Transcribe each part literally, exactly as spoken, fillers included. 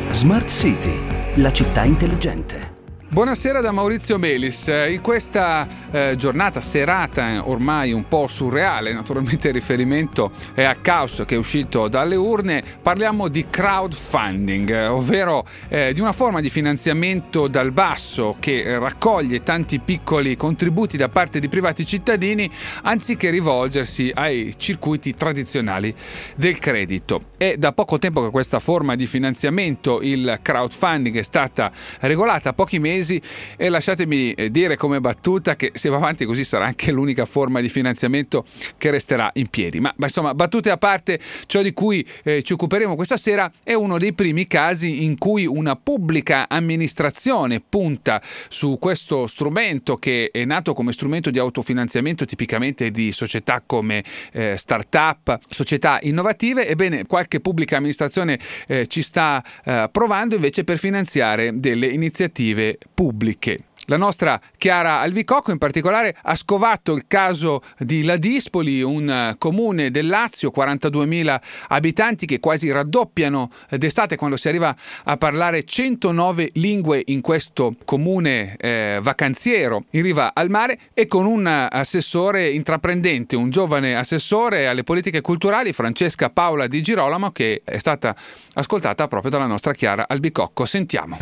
Smart City, la città intelligente. Buonasera da Maurizio Melis. In questa eh, giornata, serata ormai un po' surreale, naturalmente il riferimento è a Caos che è uscito dalle urne, parliamo di crowdfunding, ovvero eh, di una forma di finanziamento dal basso che raccoglie tanti piccoli contributi da parte di privati cittadini anziché rivolgersi ai circuiti tradizionali del credito. È da poco tempo che questa forma di finanziamento, il crowdfunding, è stata regolata, pochi mesi, e lasciatemi dire come battuta che se va avanti così sarà anche l'unica forma di finanziamento che resterà in piedi. Ma, ma insomma, battute a parte, ciò di cui eh, ci occuperemo questa sera è uno dei primi casi in cui una pubblica amministrazione punta su questo strumento che è nato come strumento di autofinanziamento tipicamente di società come eh, start-up, società innovative. Ebbene, qualche pubblica amministrazione eh, ci sta eh, provando invece per finanziare delle iniziative pubbliche. La nostra Chiara Albicocco in particolare ha scovato il caso di Ladispoli, un comune del Lazio, quarantaduemila abitanti che quasi raddoppiano d'estate quando si arriva a parlare centonove lingue in questo comune eh, vacanziero in riva al mare, e con un assessore intraprendente, un giovane assessore alle politiche culturali, Francesca Paola Di Girolamo, che è stata ascoltata proprio dalla nostra Chiara Albicocco. Sentiamo.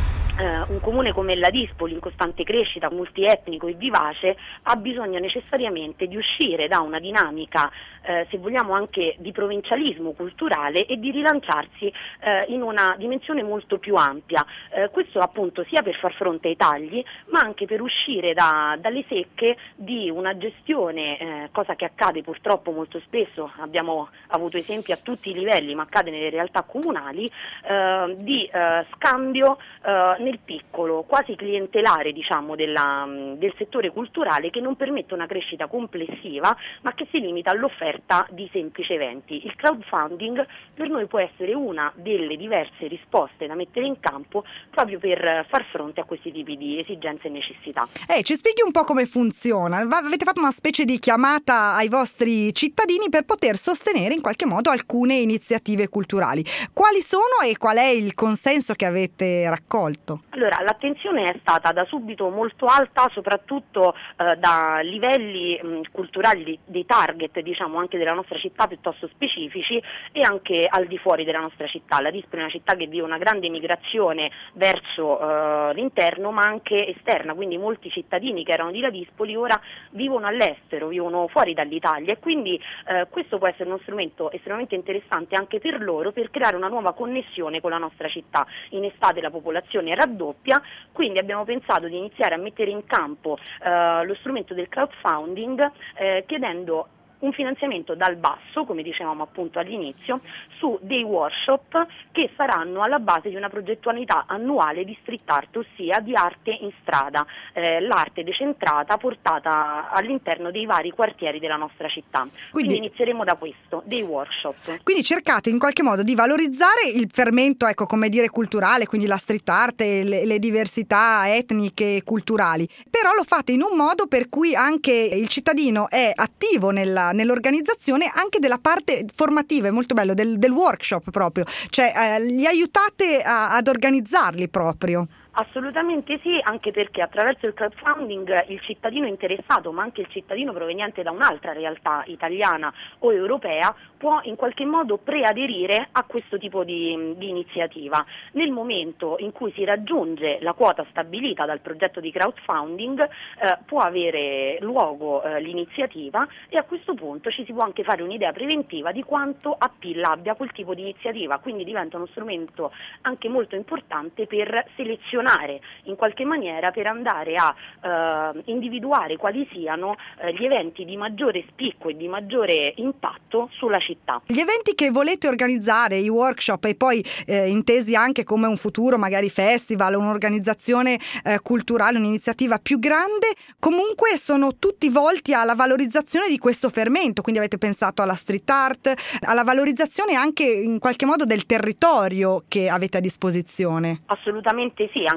Uh, un comune come Ladispoli, in costante crescita, multietnico e vivace, ha bisogno necessariamente di uscire da una dinamica, uh, se vogliamo anche di provincialismo culturale, e di rilanciarsi uh, in una dimensione molto più ampia. Uh, questo appunto sia per far fronte ai tagli, ma anche per uscire da, dalle secche di una gestione, uh, cosa che accade purtroppo molto spesso, abbiamo avuto esempi a tutti i livelli, ma accade nelle realtà comunali, uh, di uh, scambio uh, nel piccolo, quasi clientelare, diciamo, della, del settore culturale, che non permette una crescita complessiva, ma che si limita all'offerta di semplici eventi. Il crowdfunding per noi può essere una delle diverse risposte da mettere in campo proprio per far fronte a questi tipi di esigenze e necessità. Eh, ci spieghi un po' come funziona? Avete fatto una specie di chiamata ai vostri cittadini per poter sostenere in qualche modo alcune iniziative culturali. Quali sono e qual è il consenso che avete raccolto? Allora, l'attenzione è stata da subito molto alta, soprattutto eh, da livelli mh, culturali dei target, diciamo, anche della nostra città piuttosto specifici, e anche al di fuori della nostra città. Ladispoli è una città che vive una grande migrazione verso eh, l'interno, ma anche esterna, quindi molti cittadini che erano di Ladispoli ora vivono all'estero, vivono fuori dall'Italia, e quindi eh, questo può essere uno strumento estremamente interessante anche per loro, per creare una nuova connessione con la nostra città. In estate la popolazione era raddoppia, quindi abbiamo pensato di iniziare a mettere in campo eh, lo strumento del crowdfunding, eh, chiedendo un finanziamento dal basso, come dicevamo appunto all'inizio, su dei workshop che saranno alla base di una progettualità annuale di street art, ossia di arte in strada, eh, l'arte decentrata portata all'interno dei vari quartieri della nostra città. Quindi, quindi inizieremo da questo, dei workshop. Quindi cercate in qualche modo di valorizzare il fermento, ecco, come dire, culturale, quindi la street art e le, le diversità etniche e culturali, però lo fate in un modo per cui anche il cittadino è attivo nella nell'organizzazione anche della parte formativa, è molto bello, del, del workshop proprio, cioè eh, li aiutate a, ad organizzarli proprio. Assolutamente sì, anche perché attraverso il crowdfunding il cittadino interessato, ma anche il cittadino proveniente da un'altra realtà italiana o europea, può in qualche modo preaderire a questo tipo di, di iniziativa. Nel momento in cui si raggiunge la quota stabilita dal progetto di crowdfunding, eh, può avere luogo eh, l'iniziativa, e a questo punto ci si può anche fare un'idea preventiva di quanto appeal abbia quel tipo di iniziativa, quindi diventa uno strumento anche molto importante per selezionare in qualche maniera, per andare a eh, individuare quali siano eh, gli eventi di maggiore spicco e di maggiore impatto sulla città. Gli eventi che volete organizzare, i workshop, e poi eh, intesi anche come un futuro magari festival, un'organizzazione eh, culturale, un'iniziativa più grande, comunque sono tutti volti alla valorizzazione di questo fermento, quindi avete pensato alla street art, alla valorizzazione anche in qualche modo del territorio che avete a disposizione. Assolutamente sì, anche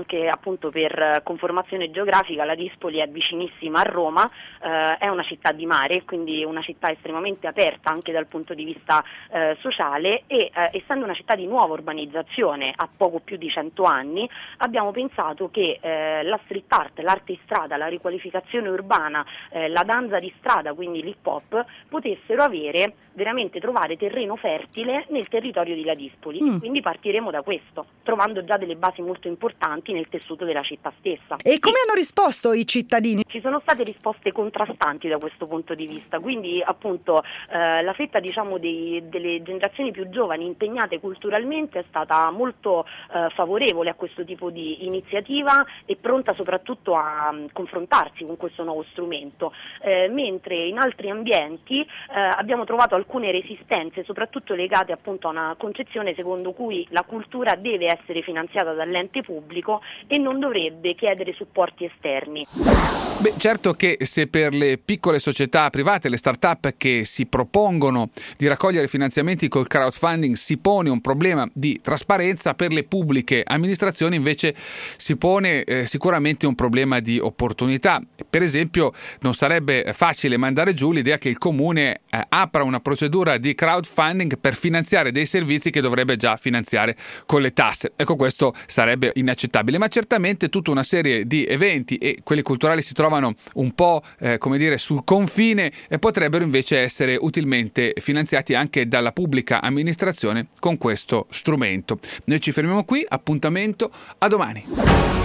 anche appunto per conformazione geografica la Dispoli è vicinissima a Roma, eh, è una città di mare, quindi una città estremamente aperta anche dal punto di vista eh, sociale e eh, essendo una città di nuova urbanizzazione a poco più di cento anni, abbiamo pensato che eh, la street art, l'arte in strada, la riqualificazione urbana, eh, la danza di strada, quindi l'hip hop, potessero avere veramente trovare terreno fertile nel territorio di La Dispoli. Mm. Quindi partiremo da questo, trovando già delle basi molto importanti nel tessuto della città stessa. E come hanno risposto i cittadini? Ci sono state risposte contrastanti da questo punto di vista, quindi appunto eh, la fetta diciamo dei, delle generazioni più giovani impegnate culturalmente è stata molto eh, favorevole a questo tipo di iniziativa e pronta soprattutto a um, confrontarsi con questo nuovo strumento, eh, mentre in altri ambienti eh, abbiamo trovato alcune resistenze, soprattutto legate appunto a una concezione secondo cui la cultura deve essere finanziata dall'ente pubblico e non dovrebbe chiedere supporti esterni. Beh, certo che se per le piccole società private, le start-up che si propongono di raccogliere finanziamenti col crowdfunding si pone un problema di trasparenza, per le pubbliche amministrazioni invece si pone eh, sicuramente un problema di opportunità. Per esempio, non sarebbe facile mandare giù l'idea che il comune eh, apra una procedura di crowdfunding per finanziare dei servizi che dovrebbe già finanziare con le tasse. Ecco, questo sarebbe inaccettabile, ma certamente tutta una serie di eventi, e quelli culturali si trovano un po' eh, come dire sul confine, e potrebbero invece essere utilmente finanziati anche dalla pubblica amministrazione con questo strumento. Noi ci fermiamo qui, appuntamento a domani.